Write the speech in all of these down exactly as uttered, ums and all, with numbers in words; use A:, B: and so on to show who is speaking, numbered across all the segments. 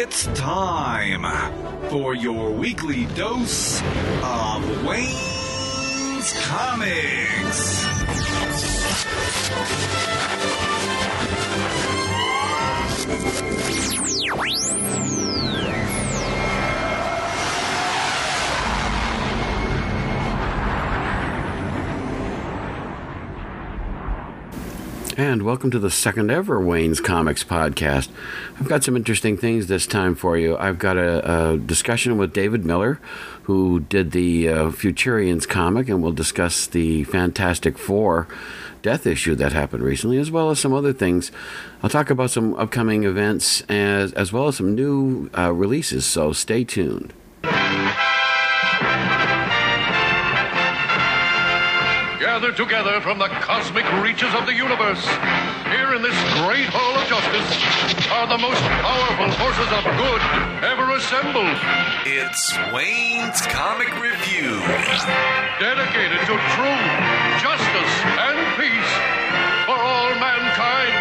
A: It's time for your weekly dose of Wayne's Comics.
B: And welcome to the second ever Wayne's Comics podcast. I've got some interesting things this time for you. I've got a, a discussion with David Miller, who did the uh, Futurians comic, and we'll discuss the Fantastic Four death issue that happened recently, as well as some other things. I'll talk about some upcoming events, as, as well as some new uh, releases, so stay tuned.
C: Gathered together from the cosmic reaches of the universe, here in this great hall of justice, are the most powerful forces of good ever assembled.
A: It's Wayne's Comic Review.
C: Dedicated to truth, justice, and peace for all mankind.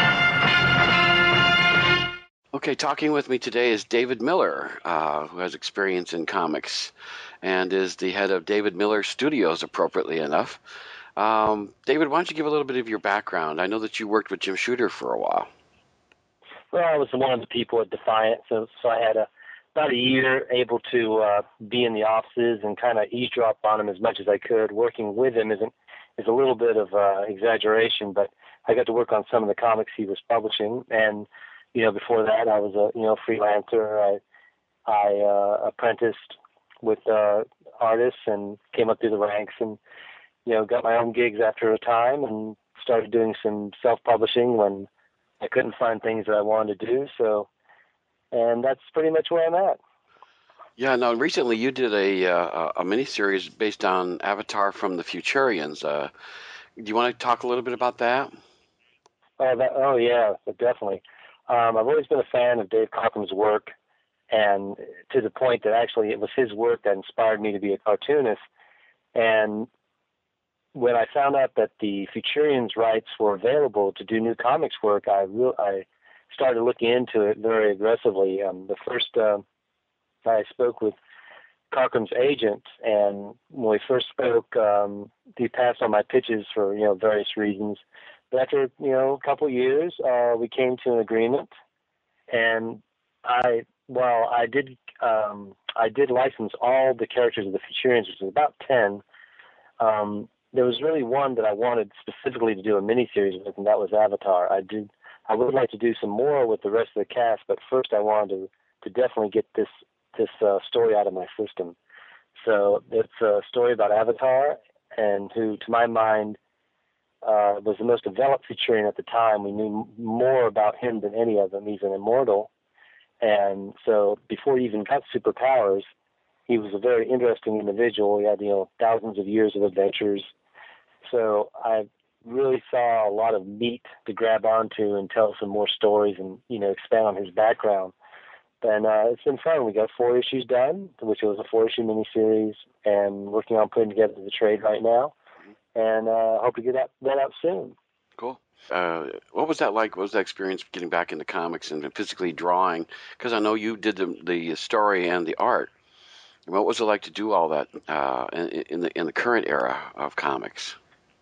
B: Okay, talking with me today is David Miller, uh, who has experience in comics and is the head of David Miller Studios, appropriately enough. Um, David, why don't you give a little bit of your background? I know that you worked with Jim Shooter for a while.
D: Well, I was one of the people at Defiant, so so I had a, about a year able to uh, be in the offices and kind of eavesdrop on him as much as I could. Working with him isn't is a little bit of uh, exaggeration, but I got to work on some of the comics he was publishing. And you know, before that, I was a you know freelancer. I I uh, apprenticed with uh, artists and came up through the ranks and. You know, got my own gigs after a time and started doing some self-publishing when I couldn't find things that I wanted to do. So, and that's pretty much where I'm at.
B: Yeah, now recently you did a uh, a miniseries based on Avatar from the Futurians. Uh, do you want to talk a little bit about that?
D: Oh, that, oh yeah, definitely. Um, I've always been a fan of Dave Cockrum's work, and to the point that actually it was his work that inspired me to be a cartoonist. And when I found out that the Futurians rights were available to do new comics work, I re- I started looking into it very aggressively. Um, the first uh, I spoke with Cockrum's agent, and when we first spoke, um, he passed on my pitches for you know various reasons. But after you know a couple of years, uh, we came to an agreement, and I while I did um, I did license all the characters of the Futurians, which was about ten. Um, There was really one that I wanted specifically to do a miniseries with, and that was Avatar. I did. I would like to do some more with the rest of the cast, but first I wanted to, to definitely get this this uh, story out of my system. So it's a story about Avatar, and who, to my mind, uh, was the most developed Futurian at the time. We knew more about him than any of them. He's an immortal, and so before he even got superpowers, he was a very interesting individual. He had you know thousands of years of adventures. So I really saw a lot of meat to grab onto and tell some more stories and, you know, expand on his background. And uh, it's been fun. We got four issues done, which was a four-issue miniseries, and working on putting together the trade right now. And uh, hope to get that, that out soon.
B: Cool. Uh, what was that like? What was that experience getting back into comics and physically drawing? Because I know you did the, the story and the art. What was it like to do all that uh, in, in the in the current era of comics?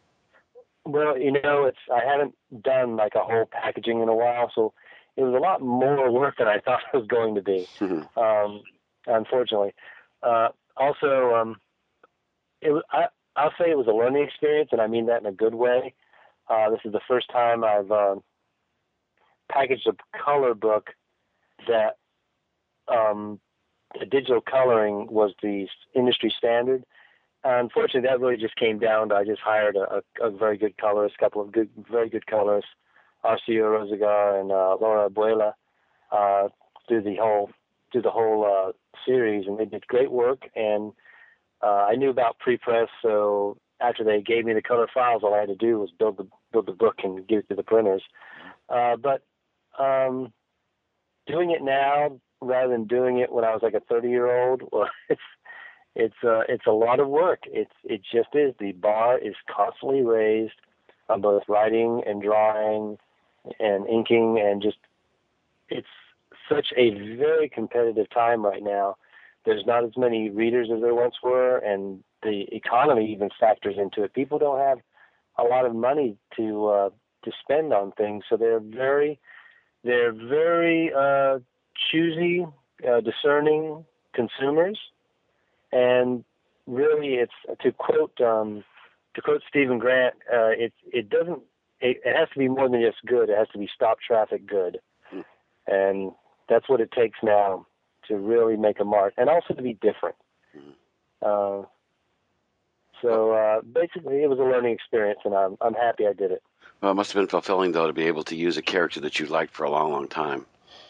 D: Well, you know, it's I haven't done like a whole packaging in a while, so it was a lot more work than I thought it was going to be. Mm-hmm. Um, unfortunately, uh, also, um, it was, I, I'll say it was a learning experience, and I mean that in a good way. Uh, this is the first time I've uh, packaged a color book that um, the digital coloring was the industry standard. Unfortunately, that really just came down to I just hired a, a, a very good colorist, a couple of good, very good colorists, Arcio Rosagar and uh, Laura Abuela, uh, through the whole through the whole uh, series, and they did great work. And uh, I knew about pre-press, so after they gave me the color files, all I had to do was build the build the book and give it to the printers. Uh, but um, doing it now rather than doing it when I was like a thirty-year-old, well, it's It's uh, it's a lot of work. It's it just is. The bar is constantly raised on both writing and drawing and inking, and just it's such a very competitive time right now. There's not as many readers as there once were, and the economy even factors into it. People don't have a lot of money to uh, to spend on things, so they're very they're very uh, choosy, uh, discerning consumers, and really, it's to quote um, to quote Stephen Grant, uh, it it doesn't it, it has to be more than just good. It has to be stop traffic good, mm. and that's what it takes now to really make a mark, and also to be different. Mm. Uh, so uh, basically, it was a learning experience, and I'm I'm happy I did it.
B: Well, it must have been fulfilling, though, to be able to use a character that you liked for a long, long time.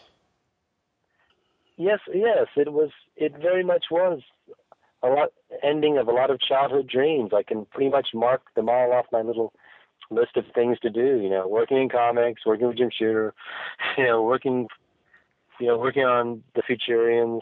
D: Yes, yes, it was. It very much was a lot ending of a lot of childhood dreams. I can pretty much mark them all off my little list of things to do. You know, working in comics, working with Jim Shooter, you know, working, you know, working on the Futurians.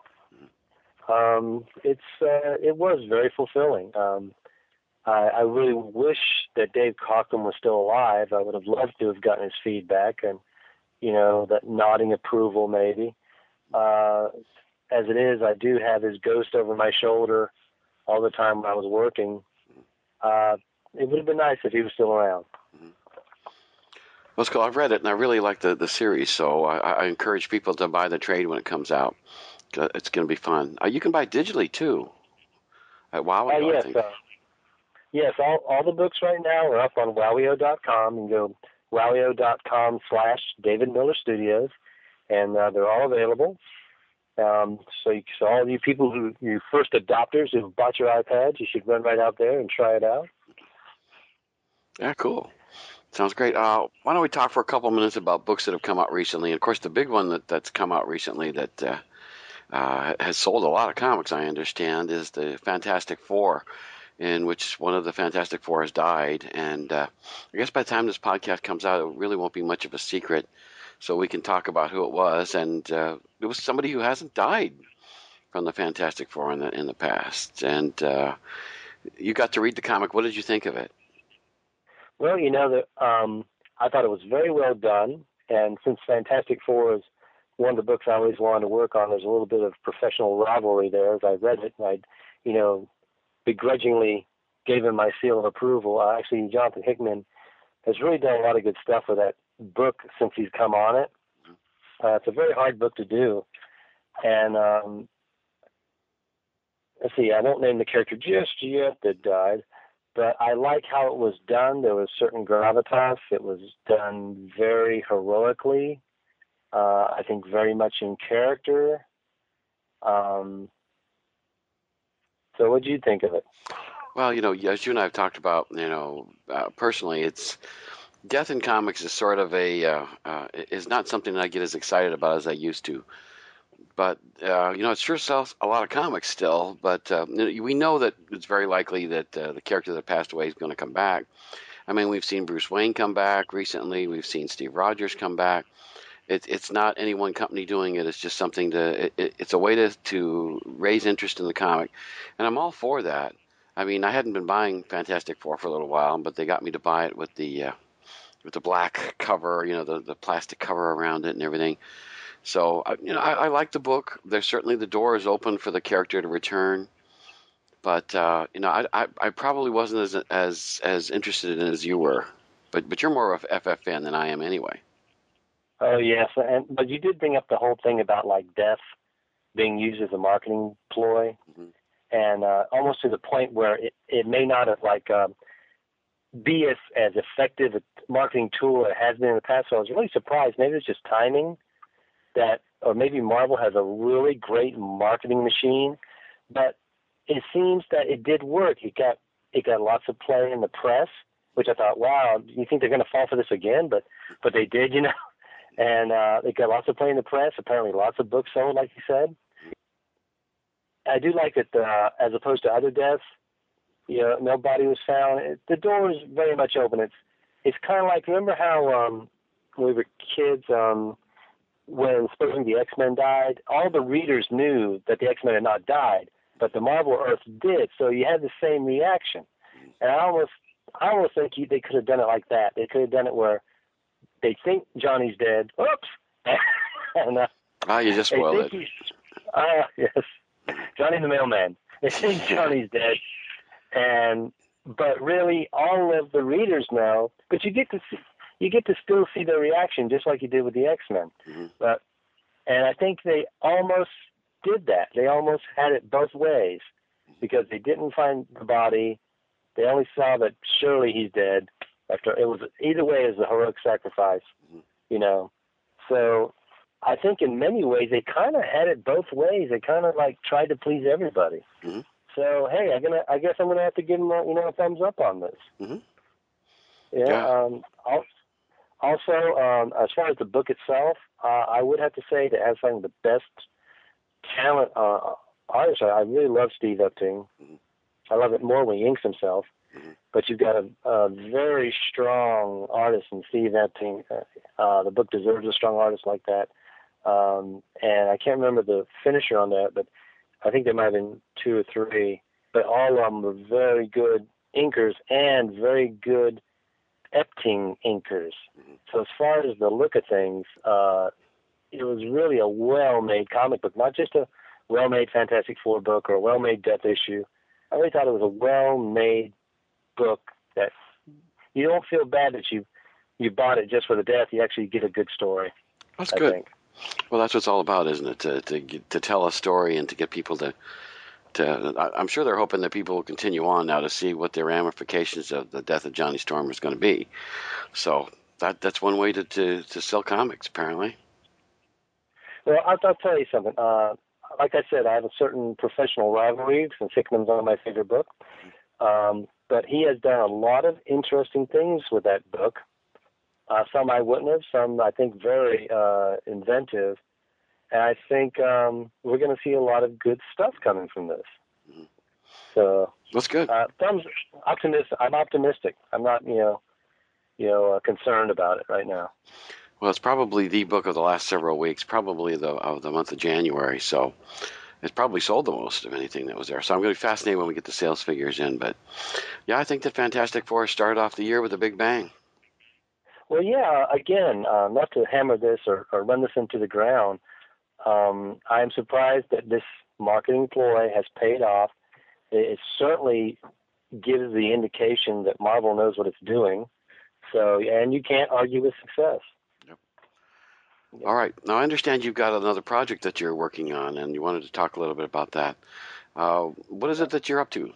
D: Um, it's uh, it was very fulfilling. Um, I, I really wish that Dave Cockrum was still alive. I would have loved to have gotten his feedback and, you know, that nodding approval maybe. Uh, as it is, I do have his ghost over my shoulder all the time when I was working. Uh, it would have been nice if he was still around.
B: Well, it's cool. I've read it, and I really like the, the series, so I, I encourage people to buy the trade when it comes out. It's going to be fun. Uh, you can buy digitally, too, at Wowio,
D: uh, yes,
B: I think.
D: Uh, yes, all, all the books right now are up on wowio dot com. You can go wowio dot com slash David Miller Studios, and uh, they're all available. Um, so, you, so all you people who, you first adopters who've bought your iPads, you should run right out there and try it out.
B: Yeah, cool. Sounds great. Uh, why don't we talk for a couple minutes about books that have come out recently? And of course, the big one that, that's come out recently that uh, uh, has sold a lot of comics, I understand, is the Fantastic Four, in which one of the Fantastic Four has died. And uh, I guess by the time this podcast comes out, it really won't be much of a secret. So we can talk about who it was, and uh, it was somebody who hasn't died from the Fantastic Four in the in the past. And uh, you got to read the comic. What did you think of it?
D: Well, you know, that um, I thought it was very well done, and since Fantastic Four is one of the books I always wanted to work on, there's a little bit of professional rivalry there. As I read it, and I, you know, begrudgingly gave him my seal of approval. Uh, actually, Jonathan Hickman has really done a lot of good stuff with that book since he's come on it. Uh, it's a very hard book to do, and um, let's see, I won't name the character just yet that died, but I like how it was done. There was certain gravitas. It was done very heroically. Uh, I think very much in character. Um, so what do you think of it?
B: Well, you know, as you and I have talked about, you know, uh, personally, it's death in comics is sort of a uh, uh, is not something that I get as excited about as I used to. But uh, you know, it sure sells a lot of comics still. But uh, we know that it's very likely that uh, the character that passed away is going to come back. I mean, we've seen Bruce Wayne come back recently. We've seen Steve Rogers come back. It, it's not any one company doing it. It's just something to. It, it, it's a way to to raise interest in the comic, and I'm all for that. I mean, I hadn't been buying Fantastic Four for a little while, but they got me to buy it with the uh, with the black cover, you know, the, the plastic cover around it and everything. So, you know, I, I like the book. There's certainly the door is open for the character to return, but uh, you know, I, I I probably wasn't as as as interested in it as you were. But but you're more of a F F fan than I am anyway.
D: Oh yes, and but you did bring up the whole thing about like death being used as a marketing ploy. Mm-hmm. And uh, almost to the point where it, it may not have like uh, be as, as effective a marketing tool as it has been in the past. So I was really surprised. Maybe it's just timing that, or maybe Marvel has a really great marketing machine. But it seems that it did work. It got it got lots of play in the press, which I thought, wow, do you think they're going to fall for this again? But but they did, you know. And uh, it got lots of play in the press. Apparently, lots of books sold, like you said. I do like that, uh, as opposed to other deaths, you know, nobody was found. It, the door is very much open. It's it's kind of like, remember how um, when we were kids, um, when supposedly the X-Men died, all the readers knew that the X-Men had not died, but the Marvel Earth did. So you had the same reaction. And I almost, I almost think you, they could have done it like that. They could have done it where they think Johnny's dead. Oops. and uh,
B: Ah, you just spoiled it.
D: Ah, uh, yes. Johnny the Mailman. They think Johnny's dead. And, but really, all of the readers know, but you get to see, you get to still see their reaction, just like you did with the X-Men.
B: Mm-hmm.
D: But, and I think they almost did that. They almost had it both ways, because they didn't find the body. They only saw that surely he's dead. After it was either way is a heroic sacrifice,
B: mm-hmm.
D: you know. So I think in many ways they kind of had it both ways. They kind of like tried to please everybody.
B: Mm-hmm.
D: So hey, I'm gonna. I guess I'm gonna have to give them a, you know a thumbs up on this.
B: Mm-hmm.
D: Yeah.
B: yeah.
D: Um, also, um, as far as the book itself, uh, I would have to say that it has some of the best talent uh, artists. I really love Steve Epting.
B: Mm-hmm.
D: I love it more when he inks himself.
B: Mm-hmm.
D: But you've got a, a very strong artist in Steve Epting. Uh, uh, the book deserves a strong artist like that. Um, and I can't remember the finisher on that, but I think there might have been two or three. But all of them were very good inkers and very good Epting inkers.
B: Mm-hmm.
D: So as far as the look of things, uh, it was really a well-made comic book, not just a well-made Fantastic Four book or a well-made Death issue. I really thought it was a well-made book that you don't feel bad that you you bought it just for the death. You actually get a good story.
B: That's
D: I
B: good.
D: think.
B: Well, that's what it's all about, isn't it? To to to tell a story and to get people to to. I'm sure they're hoping that people will continue on now to see what the ramifications of the death of Johnny Storm is going to be. So that that's one way to to, to sell comics, apparently.
D: Well, I'll, I'll tell you something. Uh, like I said, I have a certain professional rivalry since Hickman's one of my favorite book. Um, but he has done a lot of interesting things with that book. Uh, some I wouldn't have, some I think very uh, inventive. And I think um, we're going to see a lot of good stuff coming from this.
B: Mm-hmm.
D: So
B: that's good.
D: Uh, thumbs optimistic. I'm optimistic. I'm not, you know, you know, uh, concerned about it right now.
B: Well, it's probably the book of the last several weeks, probably the of the month of January. So it's probably sold the most of anything that was there. So I'm going to be fascinated when we get the sales figures in. But yeah, I think that Fantastic Four started off the year with a big bang.
D: Well, yeah. Again, uh, not to hammer this or, or run this into the ground. Um, I am surprised that this marketing ploy has paid off. It, it certainly gives the indication that Marvel knows what it's doing. So, and you can't argue with success.
B: Yep. All right. Now, I understand you've got another project that you're working on, and you wanted to talk a little bit about that. Uh, what is it that you're up to?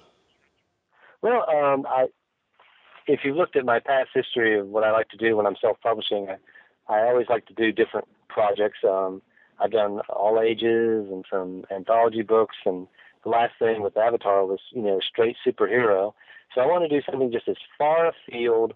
D: Well, um, I, if you looked at my past history of what I like to do when I'm self-publishing, I, I always like to do different projects. Um, I've done all ages and some anthology books, and the last thing with Avatar was, you know, straight superhero. So I want to do something just as far afield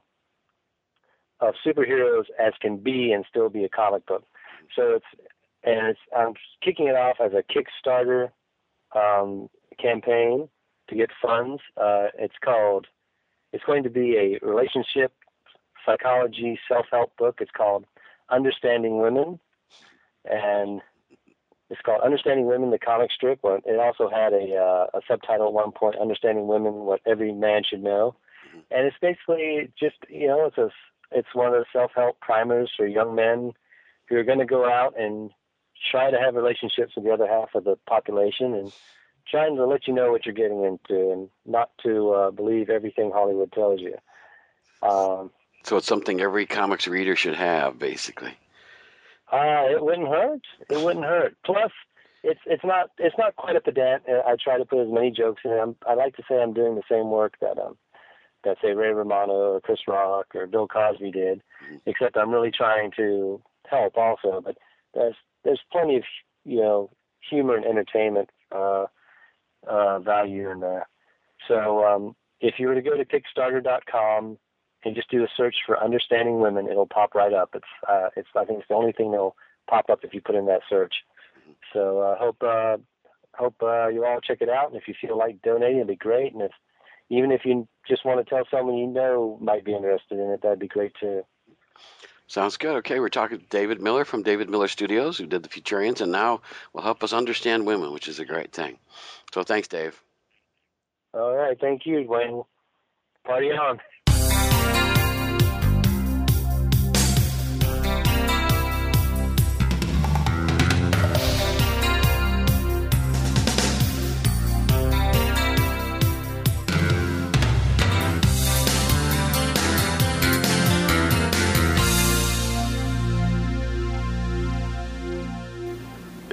D: of superheroes as can be and still be a comic book. So it's, and it's, I'm kicking it off as a Kickstarter um, campaign to get funds. Uh, it's called, it's going to be a relationship psychology self-help book. It's called Understanding Women. And it's called Understanding Women, the comic strip. It also had a, uh, a subtitle at one point, Understanding Women, What Every Man Should Know. And it's basically just, you know, it's a, it's one of the self-help primers for young men who are going to go out and try to have relationships with the other half of the population and trying to let you know what you're getting into and not to uh, believe everything Hollywood tells you. Um,
B: so it's something every comics reader should have, basically.
D: Uh, it wouldn't hurt. It wouldn't hurt. Plus, it's it's not it's not quite a pedant. I try to put as many jokes in it. I'm, I like to say I'm doing the same work that um that say Ray Romano or Chris Rock or Bill Cosby did, except I'm really trying to help also. But there's there's plenty of you know humor and entertainment uh, uh, value in there. So um, if you were to go to Kickstarter dot com and just do a search for Understanding Women, it'll pop right up. It's, uh, it's, I think it's the only thing that'll pop up if you put in that search. So I uh, hope, uh, hope uh, you all check it out. And if you feel like donating, it'd be great. And if, even if you just want to tell someone you know might be interested in it, that'd be great too.
B: Sounds good. Okay, we're talking to David Miller from David Miller Studios, who did the Futurians, and now will help us understand women, which is a great thing. So thanks, Dave.
D: All right. Thank you, Dwayne. Party on.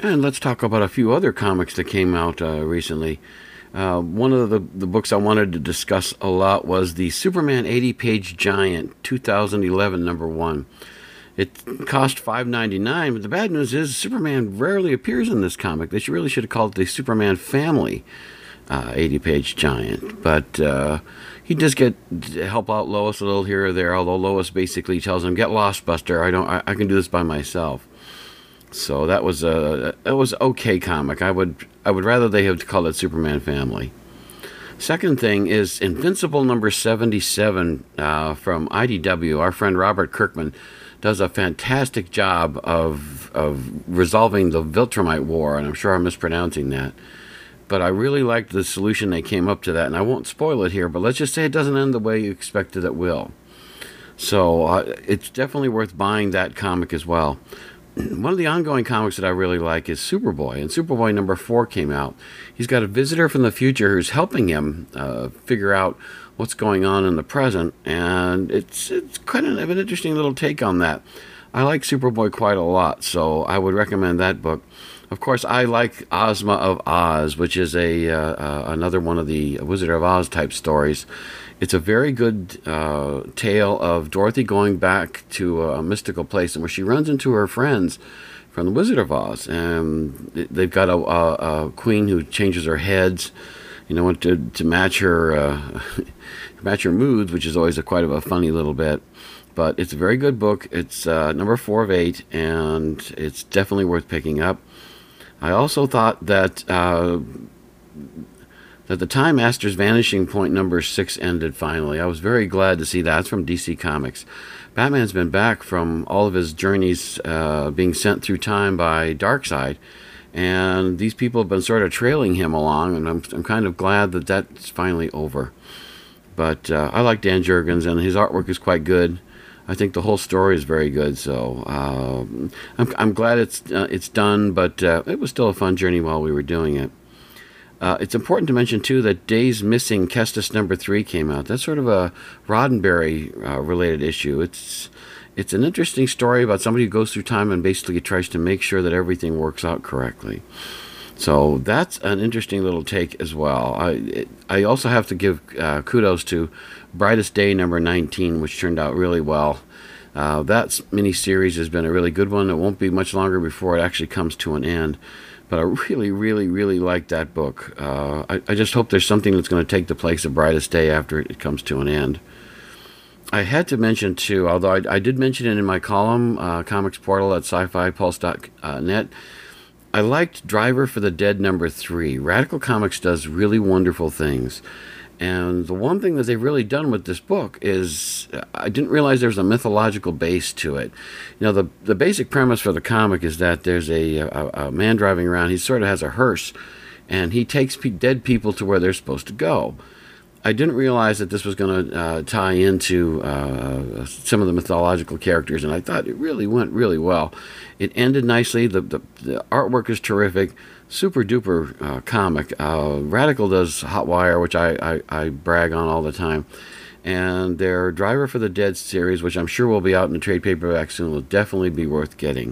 B: And let's talk about a few other comics that came out uh, recently. Uh, one of the, the books I wanted to discuss a lot was the Superman eighty-page Giant, two thousand eleven, number one. It cost five ninety-nine, but the bad news is Superman rarely appears in this comic. They really should have called it the Superman Family uh, eighty-page Giant. But uh, he does get help out Lois a little here or there, although Lois basically tells him, "Get lost, Buster. I don't. I, I can do this by myself." So that was a it was okay comic. I would I would rather they have called it Superman Family. Second thing is Invincible number seventy-seven uh, from I D W. Our friend Robert Kirkman does a fantastic job of of resolving the Viltrumite War, and I'm sure I'm mispronouncing that. But I really liked the solution they came up to that, and I won't spoil it here, but let's just say it doesn't end the way you expected it will. So uh, it's definitely worth buying that comic as well. One of the ongoing comics that I really like is Superboy, and Superboy number four came out. He's got a visitor from the future who's helping him uh, figure out what's going on in the present, and it's it's kind of an interesting little take on that. I like Superboy quite a lot, so I would recommend that book. Of course, I like Ozma of Oz, which is a uh, uh, another one of the Wizard of Oz type stories. It's a very good uh, tale of Dorothy going back to a mystical place, and where she runs into her friends from the Wizard of Oz, and they've got a, a, a queen who changes her heads, you know, to to match her uh, match her moods, which is always a quite of a funny little bit. But it's a very good book. It's uh, number four of eight, and it's definitely worth picking up. I also thought that uh, that the Time Master's Vanishing Point number six ended finally. I was very glad to see that. It's from D C Comics. Batman's been back from all of his journeys uh, being sent through time by Darkseid, and these people have been sort of trailing him along, and I'm, I'm kind of glad that that's finally over. But uh, I like Dan Jurgens, and his artwork is quite good. I think the whole story is very good, so uh, I'm, I'm glad it's uh, it's done, but uh, it was still a fun journey while we were doing it. Uh, it's important to mention, too, that Days Missing Kestis number three came out. That's sort of a Roddenberry-related uh, issue. It's it's an interesting story about somebody who goes through time and basically tries to make sure that everything works out correctly. So that's an interesting little take as well. I it, I also have to give uh, kudos to Brightest Day number nineteen, which turned out really well. Uh, that miniseries has been a really good one. It won't be much longer before it actually comes to an end. But I really, really, really like that book. Uh, I, I just hope there's something that's going to take the place of Brightest Day after it comes to an end. I had to mention, too, although I, I did mention it in my column, uh, Comics Portal at sci fi pulse dot net, I liked Driver for the Dead number three. Radical Comics does really wonderful things. And the one thing that they've really done with this book is I didn't realize there was a mythological base to it. You know, the the basic premise for the comic is that there's a, a, a man driving around. He sort of has a hearse, and he takes pe- dead people to where they're supposed to go. I didn't realize that this was going to uh, tie into uh, some of the mythological characters, and I thought it really went really well. It ended nicely. The, the, the artwork is terrific. Super duper uh, comic. Uh, Radical does Hotwire, which I, I, I brag on all the time. And their Driver for the Dead series, which I'm sure will be out in the trade paperback soon, will definitely be worth getting.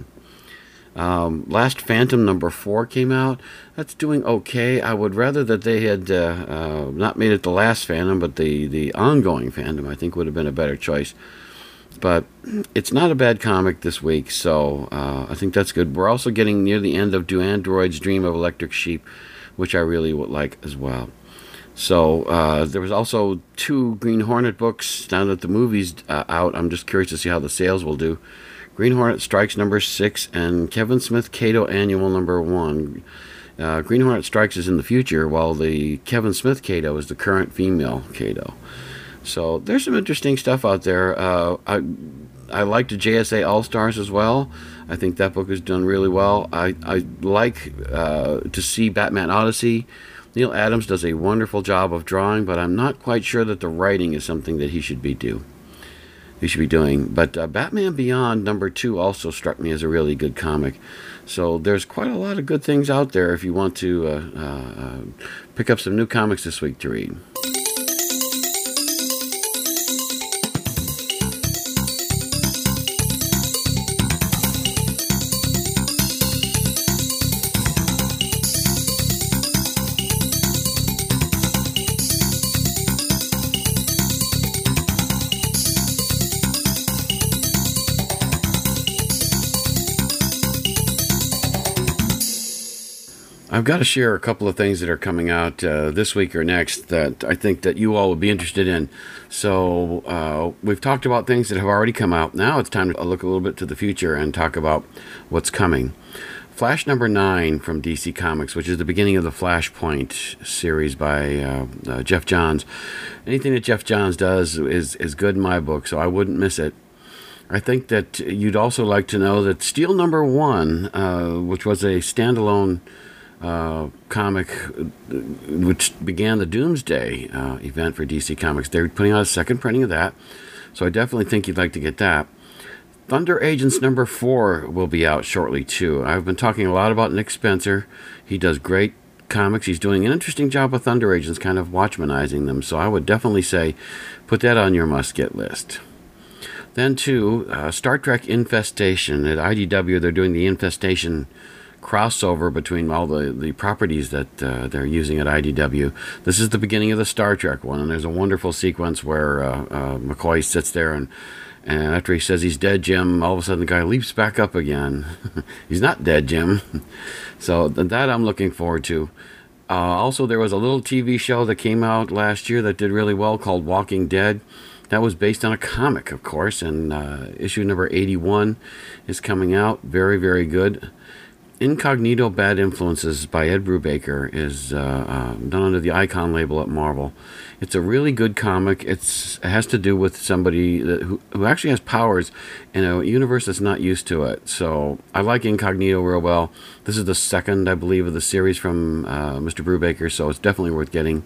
B: Um, Last Phantom number four came out. That's doing okay. I would rather that they had uh, uh, not made it the Last Phantom, but the, the ongoing Phantom, I think would have been a better choice. But it's not a bad comic this week, so uh, I think that's good. We're also getting near the end of Do Androids Dream of Electric Sheep, which I really would like as well. So uh, there was also two Green Hornet books. Now that the movie's uh, out, I'm just curious to see how the sales will do. Green Hornet Strikes number six and Kevin Smith Cato Annual number one. Uh, Green Hornet Strikes is in the future, while the Kevin Smith Cato is the current female Cato. So there's some interesting stuff out there. Uh, I I like the J S A All-Stars as well. I think that book is done really well. I, I like uh, to see Batman Odyssey. Neil Adams does a wonderful job of drawing, but I'm not quite sure that the writing is something that he should be do. He should be doing. But uh, Batman Beyond number two also struck me as a really good comic. So there's quite a lot of good things out there if you want to uh, uh, pick up some new comics this week to read. I've got to share a couple of things that are coming out uh, this week or next that I think that you all will be interested in. So uh, we've talked about things that have already come out. Now it's time to look a little bit to the future and talk about what's coming. Flash number nine from D C Comics, which is the beginning of the Flashpoint series by uh, uh, Jeff Johns. Anything that Jeff Johns does is, is good in my book, so I wouldn't miss it. I think that you'd also like to know that Steel number one, uh, which was a standalone uh, comic which began the Doomsday uh, event for D C Comics, they're putting out a second printing of that, so I definitely think you'd like to get that. Thunder Agents number four will be out shortly, too. I've been talking a lot about Nick Spencer. He does great comics. He's doing an interesting job with Thunder Agents, kind of Watchmanizing them, so I would definitely say put that on your must-get list. Then, too, uh, Star Trek Infestation. At I D W, they're doing the Infestation crossover between all the, the properties that uh, they're using at I D W. This is the beginning of the Star Trek one, and there's a wonderful sequence where uh, uh, McCoy sits there, and, and after he says he's dead, Jim, all of a sudden the guy leaps back up again. He's not dead, Jim. So that I'm looking forward to. Uh, also, there was a little T V show that came out last year that did really well called Walking Dead. That was based on a comic, of course, and uh, issue number eighty-one is coming out. Very, very good. Incognito Bad Influences by Ed Brubaker is uh, uh, done under the Icon label at Marvel. It's a really good comic. It's, it has to do with somebody that, who, who actually has powers in a universe that's not used to it. So I like Incognito real well. This is the second, I believe, of the series from uh, Mister Brubaker, so it's definitely worth getting.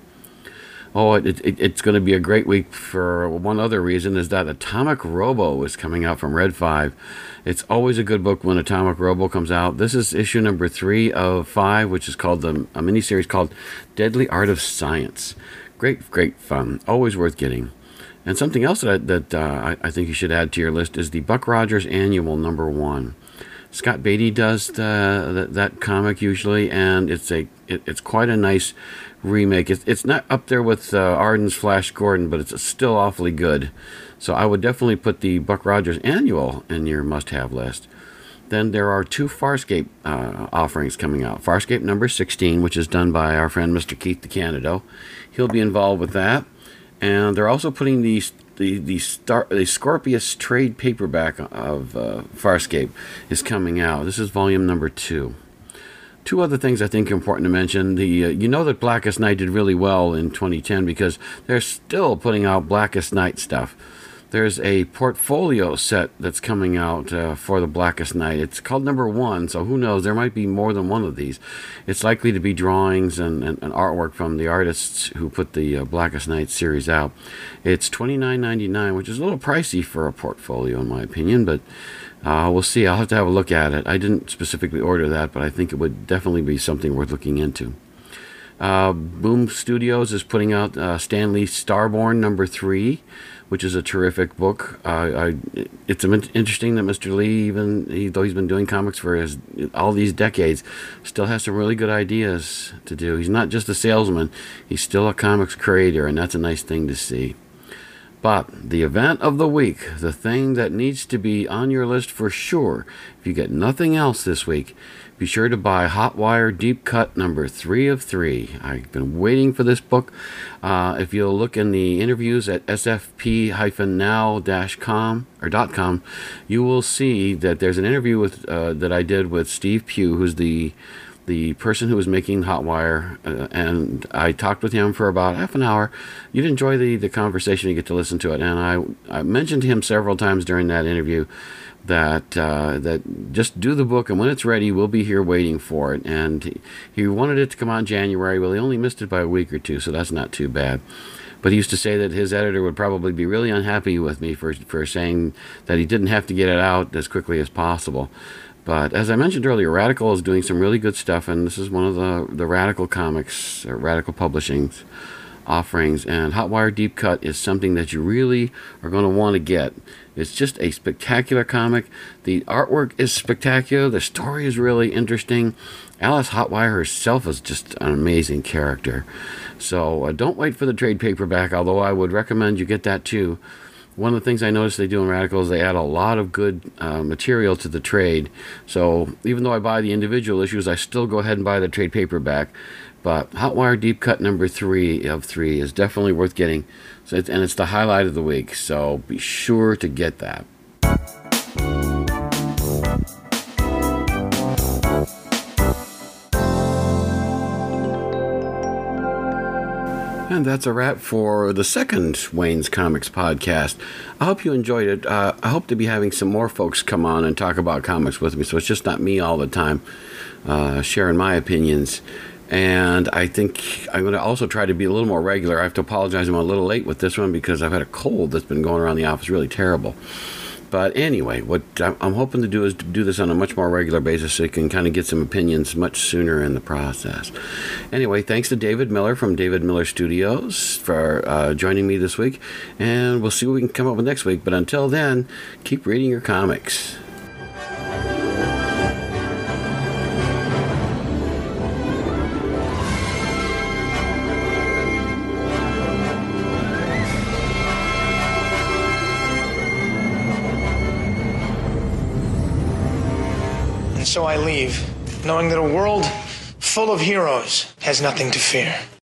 B: Oh, it, it, it's going to be a great week for one other reason, is that Atomic Robo is coming out from Red five. It's always a good book when Atomic Robo comes out. This is issue number three of five, which is called the, a miniseries called Deadly Art of Science. Great, great fun. Always worth getting. And something else that, I, that uh, I, I think you should add to your list is the Buck Rogers Annual number one. Scott Beatty does the, that, that comic usually, and it's a it, it's quite a nice remake. It's, it's not up there with uh, Arden's Flash Gordon, but it's still awfully good. So I would definitely put the Buck Rogers Annual in your must-have list. Then there are two Farscape uh, offerings coming out. Farscape number sixteen, which is done by our friend Mister Keith DeCandido. He'll be involved with that. And they're also putting the the the, Star, the Scorpius trade paperback of uh, Farscape is coming out. This is volume number two. Two other things I think are important to mention. The uh, you know that Blackest Night did really well in twenty ten because they're still putting out Blackest Night stuff. There's a portfolio set that's coming out uh, for the Blackest Night. It's called number one, so who knows? There might be more than one of these. It's likely to be drawings and, and, and artwork from the artists who put the uh, Blackest Night series out. It's twenty-nine ninety-nine, which is a little pricey for a portfolio in my opinion, but uh, we'll see. I'll have to have a look at it. I didn't specifically order that, but I think it would definitely be something worth looking into. Uh, Boom Studios is putting out uh, Stan Lee Starborn number three, which is a terrific book. Uh, I, it's interesting that Mister Lee, even he, though he's been doing comics for his, all these decades, still has some really good ideas to do. He's not just a salesman, he's still a comics creator, and that's a nice thing to see. But the event of the week, the thing that needs to be on your list for sure, if you get nothing else this week, be sure to buy Hotwire Deep Cut number three of three. I've been waiting for this book. Uh, if you'll look in the interviews at s f p dash now dash com or .com, you will see that there's an interview with uh, that I did with Steve Pugh, who's the the person who was making Hotwire, uh, and I talked with him for about half an hour. You'd enjoy the, the conversation, you get to listen to it, and I, I mentioned to him several times during that interview that uh, that just do the book, and when it's ready, we'll be here waiting for it. And he, he wanted it to come out in January. Well, he only missed it by a week or two, so that's not too bad. But he used to say that his editor would probably be really unhappy with me for for saying that he didn't have to get it out as quickly as possible. But as I mentioned earlier, Radical is doing some really good stuff, and this is one of the, the Radical Comics, or Radical Publishing's offerings. And Hotwire Deep Cut is something that you really are going to want to get. It's just a spectacular comic. The artwork is spectacular. The story is really interesting. Alice Hotwire herself is just an amazing character. So uh, don't wait for the trade paperback, although I would recommend you get that too. one of the things I noticed they do in Radical is they add a lot of good uh, material to the trade. So even though I buy the individual issues, I still go ahead and buy the trade paperback. But Hotwire Deep Cut number three of three is definitely worth getting. So it's, and it's the highlight of the week, so be sure to get that. And that's a wrap for the second Wayne's Comics podcast. I hope you enjoyed it. Uh, I hope to be having some more folks come on and talk about comics with me, so it's just not me all the time uh, sharing my opinions. And I think I'm going to also try to be a little more regular. I have to apologize, I'm a little late with this one because I've had a cold that's been going around the office really terrible. But anyway, what I'm hoping to do is to do this on a much more regular basis so you can kind of get some opinions much sooner in the process. Anyway, thanks to David Miller from David Miller Studios for uh, joining me this week. And we'll see what we can come up with next week. But until then, keep reading your comics.
E: So I leave, knowing that a world full of heroes has nothing to fear.